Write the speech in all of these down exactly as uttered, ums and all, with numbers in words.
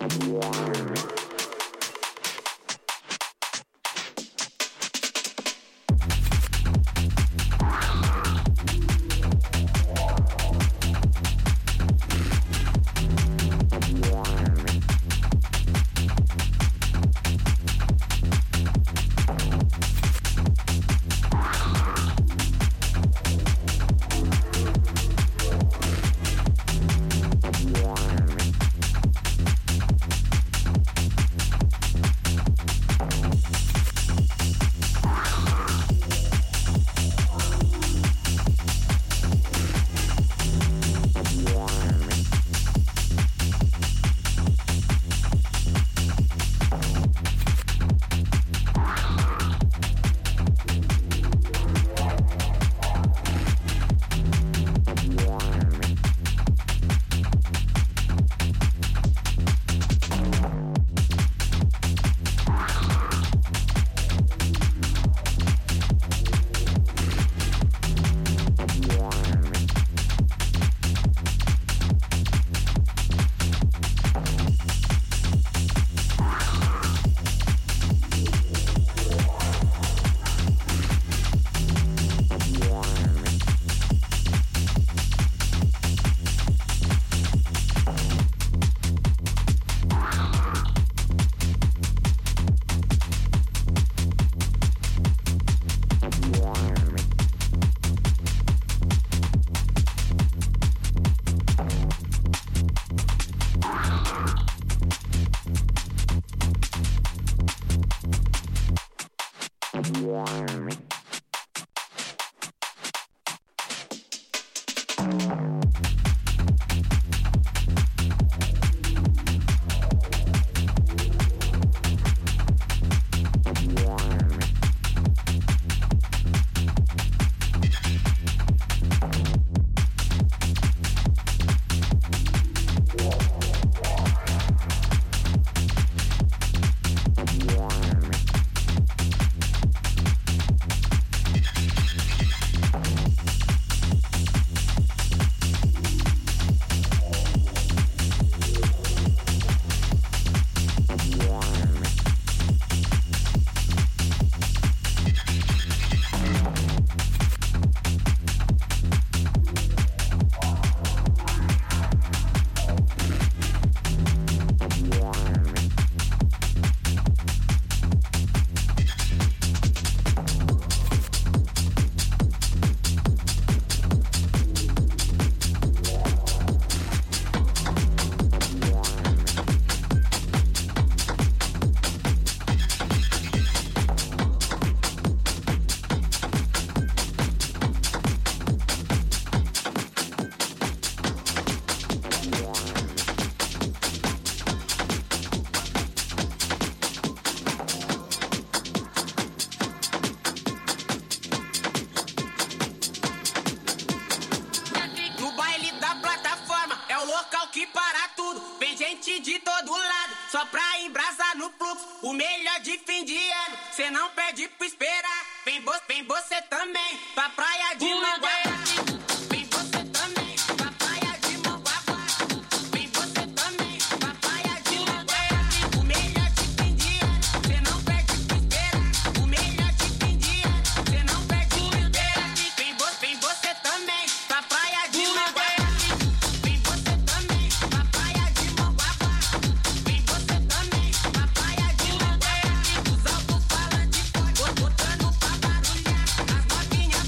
Botando pra barulhar, as novinhas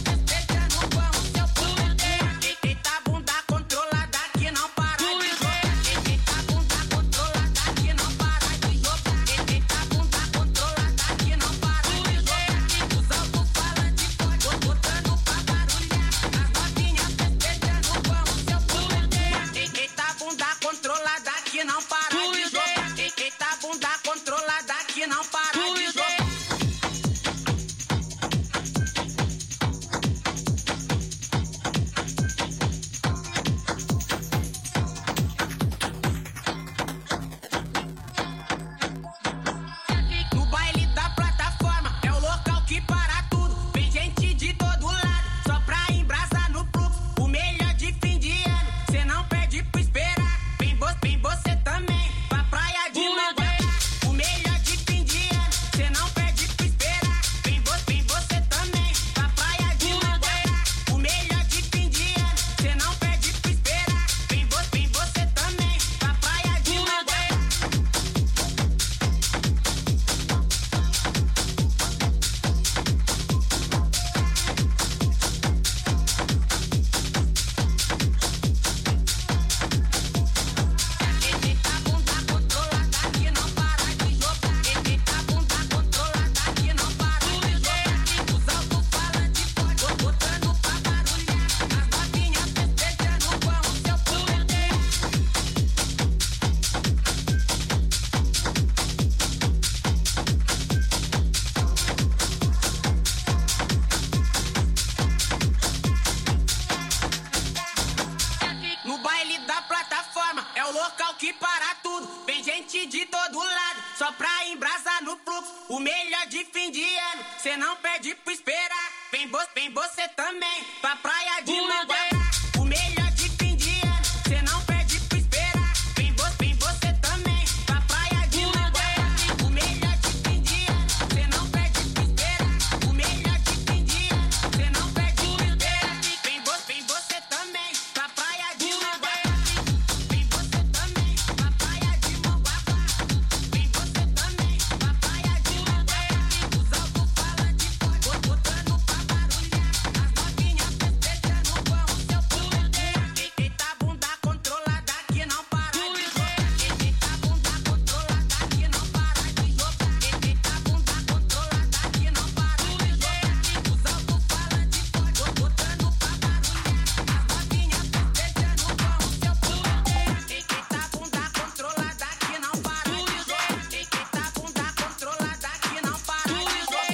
gente de todo lado, só pra embrasar no fluxo. O melhor de fim de ano, cê não perde por esperar. Vem, vo vem você também, pra praia de Mangueira. O melhor de fim de ano, cê não perde por esperar. Vem, vo vem você também, pra praia de Mangueira. O melhor de fim de ano, cê não perde por esperar. O melhor de fim de ano, cê não perde por esperar. Vem, vo vem você também, pra praia de Mangueira. Vem você também, pra praia de Manguaguá. Vem você também, pra praia de Mangueira. Os alto-falantes forte, botando pra barulhar. As novinhas festejando com o seu poder. Quem tá bunda controlada que não para de jogar. Quem tá bunda controlada que não para de jogar. Quem tá bunda controlada que não para de jogar. Os alto-falantes forte, botando pra barulhar. As novinhas festejando com o seu poder. Quem tá bunda controlada que não para de jogar. Quem tá bunda controlada que não para de jogar.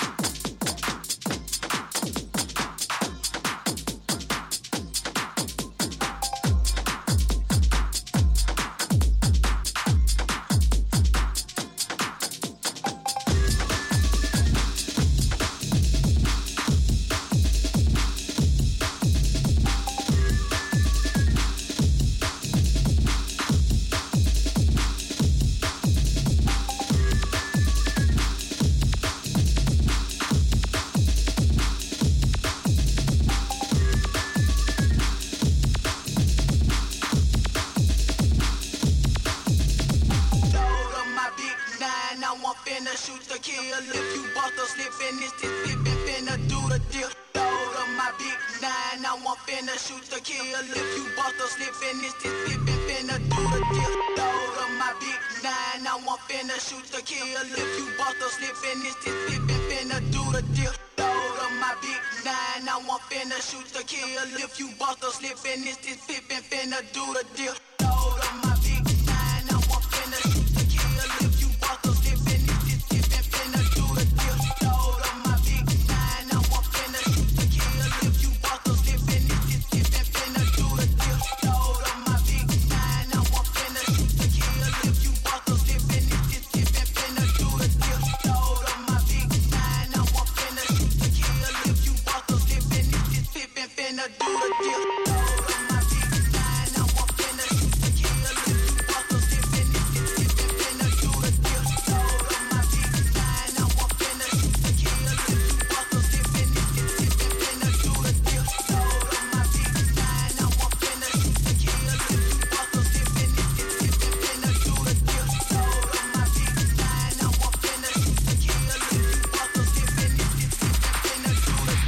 Load up my big nine, now I'm finna shoot the kill. If you bought the slip and it's this flippin', finna do the deal. Load up my big nine, now I'm finna shoot the kill. If you bought the slip and it's this flippin', finna do the deal. Load up my big nine, now I'm finna shoot the kill. If you bought the slip and it's this flippin', finna do the deal. Load up my big nine, now I'm finna shoot the kill. If you bought the slip and it's this flippin', finna do the deal. Load up my big nine, now I'm finna shoot the kill. If you bought the slip and it's this flippin', finna do the deal. Load up my big nine, now I'm finna shoot the kill. If you bought the slip and it's this flippin', finna do the deal. Load up my big nine, now I'm finna shoot the kill. If you bought the slip and it's this flippin', finna do the deal. Load up my big nine, now I'm finna shoot the kill. If you bought the slip and it's this flippin', finna do the deal. Load up my big nine, now I'm finna shoot the kill. If you bought the slip and it's this flippin', finna do the deal. Load up my big nine, now I'm finna shoot the kill. If you bought the slip and it's this flippin', finna do the deal. Load up my big nine, now I'm finna shoot the kill. If you bought the slip and it's this flippin', finna do the deal. Load up my big nine, now I'm finna shoot the kill. If you bought the slip and it's this flippin', finna do the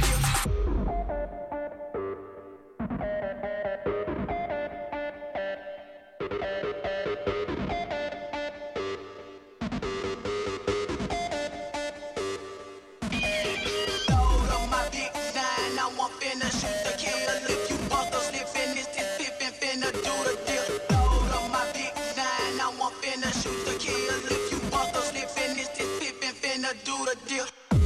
deal. Load up my big nine, now I'm finna shoot the kill. If you bought the slip and it's this flippin', finna do the deal. Load up my big nine, now I'm finna shoot the kill. If you bought the slip and it's this flippin', finna do the deal.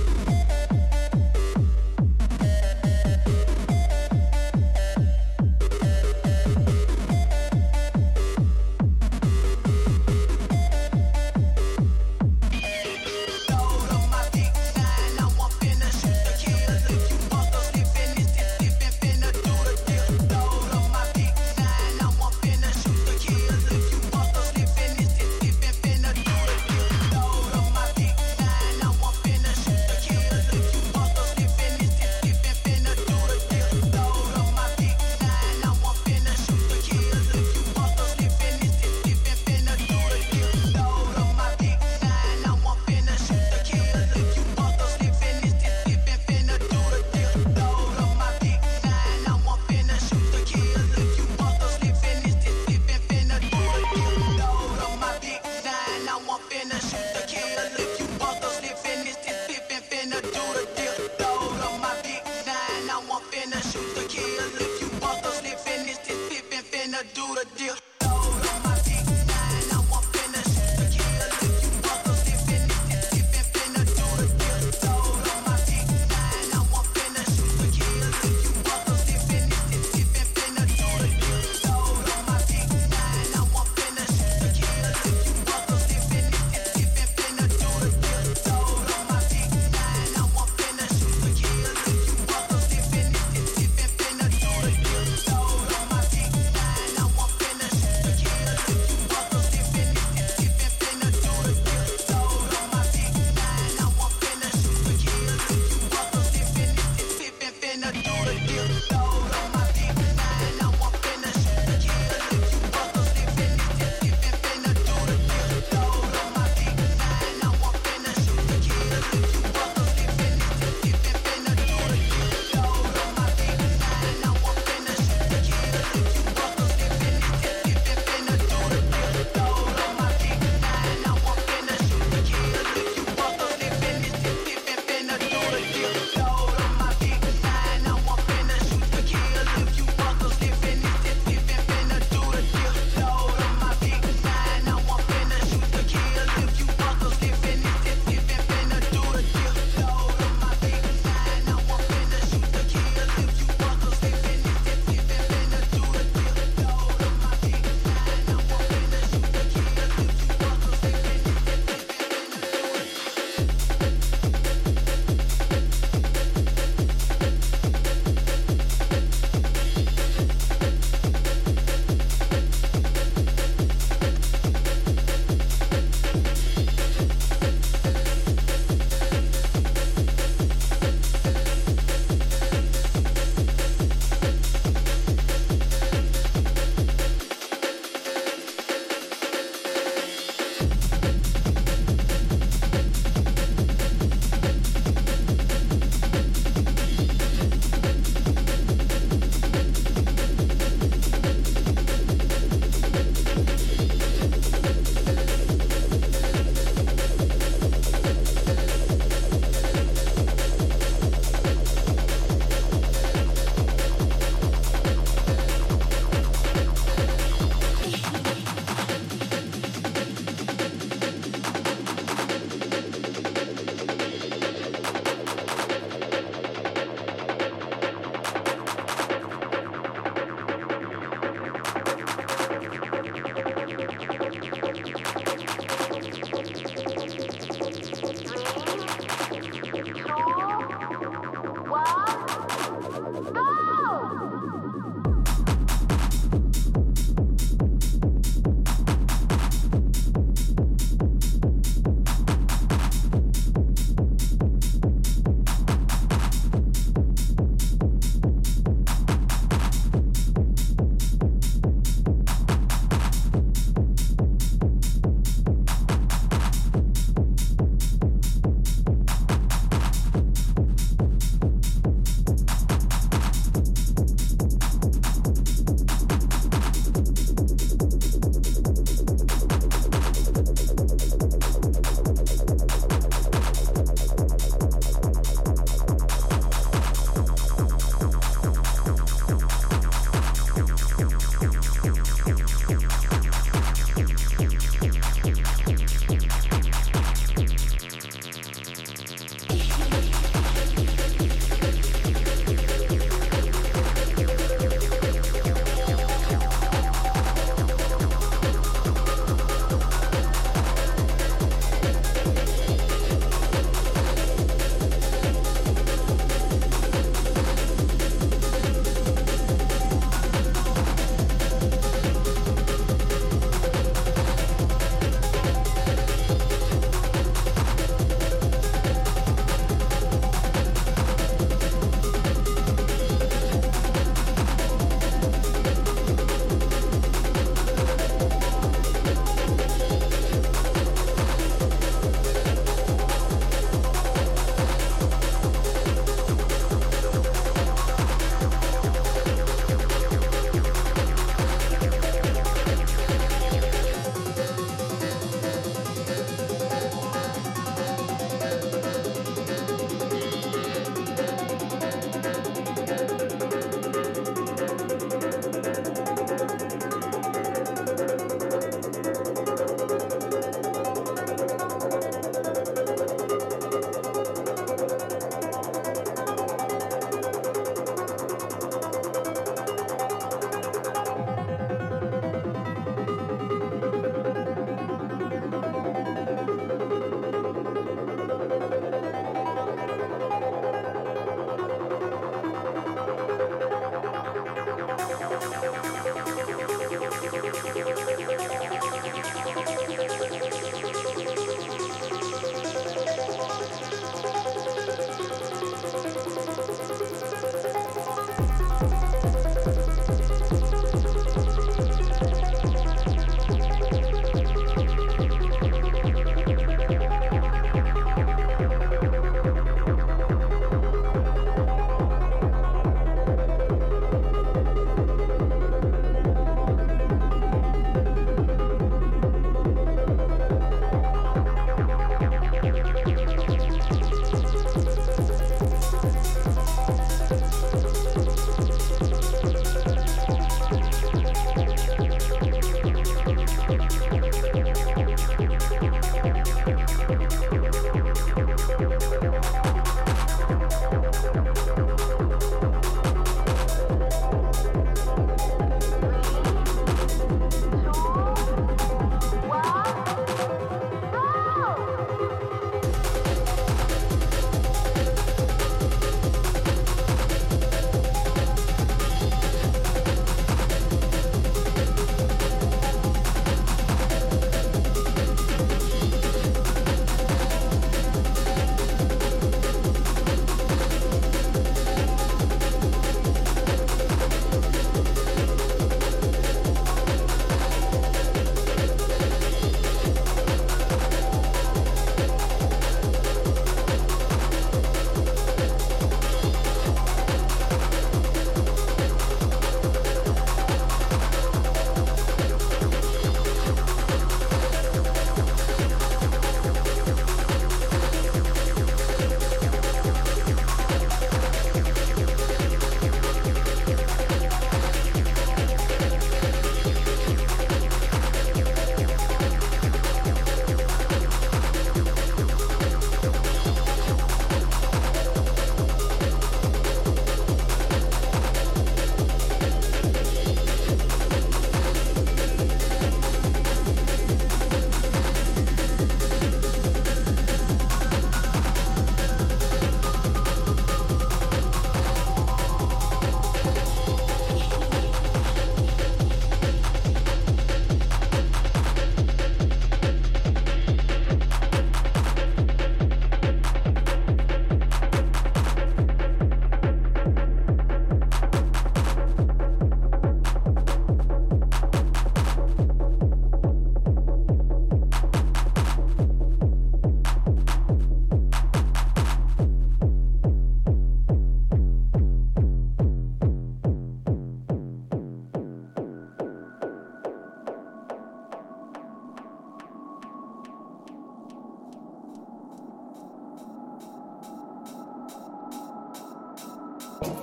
Load up my big nine, now I'm finna shoot the kill. If you bought the slip and it's this flippin', finna do the deal. Load up my big nine, now I'm finna shoot the kill. If you bought the slip and it's this flippin', finna do the deal. Load up my big nine, now I'm finna shoot the kill. If you bought the slip and it's this flippin', finna do the deal. Load up my big nine, now I'm finna shoot the kill. If you bought the slip and it's this flippin', finna do the deal. Load up my big nine, now I'm finna shoot the kill. If you bought the slip and it's this flippin', finna do the deal. Load up my big nine, now I'm finna shoot the kill. If you bought the slip and it's this flippin', finna do the deal. Load up my big nine, now I'm finna shoot the kill. If you bought the slip and it's this flippin', finna do the deal. Load up my big nine, now I'm finna shoot the kill. If you bought the slip and it's this flippin', finna do the deal. Load up my big nine, now I'm finna shoot the kill. If you bought the slip and it's this flippin', finna do the deal. Load up my big nine, now I'm finna shoot the kill. If you bought the slip and it's this flippin', finna do the deal. Load up my big nine, now I'm finna shoot the kill. If you bought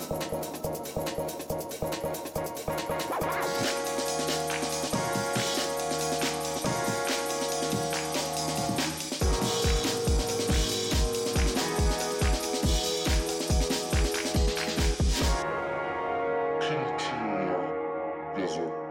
P T Desert.